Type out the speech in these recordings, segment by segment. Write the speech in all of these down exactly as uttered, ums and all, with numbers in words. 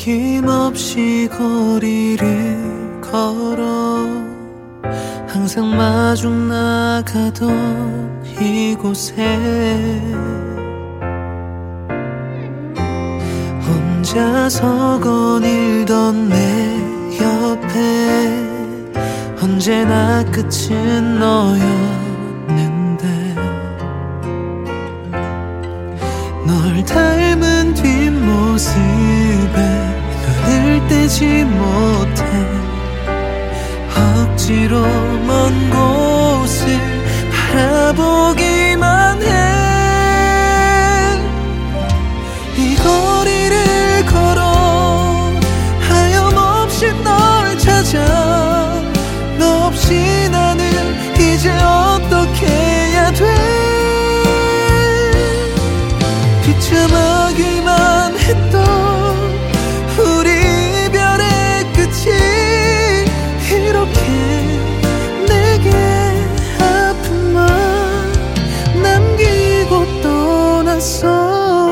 어김없이 거리를 걸어 항상 마중 나가던 이곳에 혼자서 거닐던 내 옆에 언제나 끝은 너였는데 널 닮은 뒷모습에 눈을 떼지 못해 억지로 먼 곳을 바라보기만 해. 이 거리를 걸어 하염없이 널 찾아 너 없이 나는 이제 어떻게 해야 돼. 비참하기만 했던 우리 이별의 끝이 이렇게 내게 아픔만 남기고 떠났어.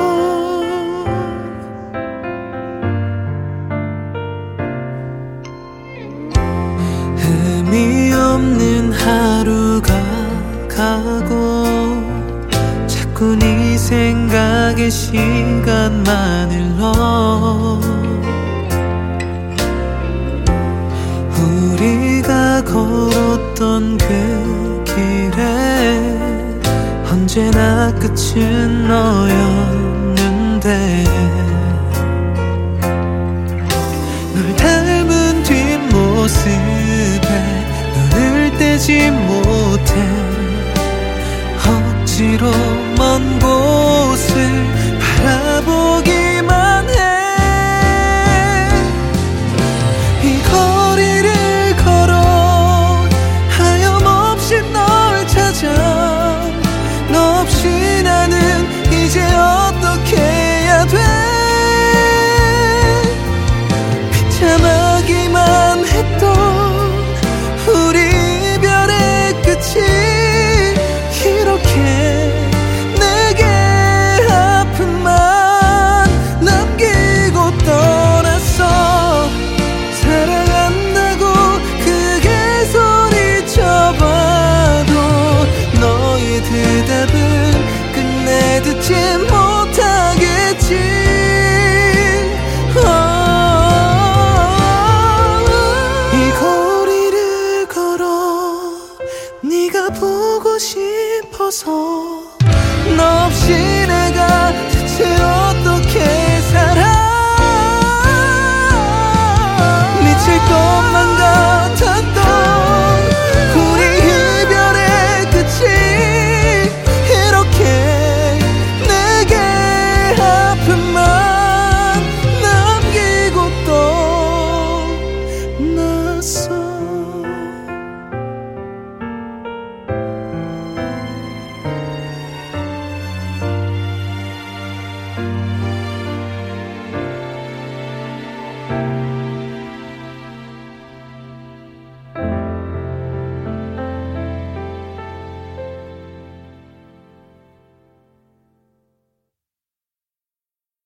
의미 없는 하루가 가고 자꾸 네 생각에 시간만을 넣어. 우리가 걸었던 그 길에 언제나 끝은 너였는데 널 닮은 뒷모습에 눈을 떼지 못해 억지로 먼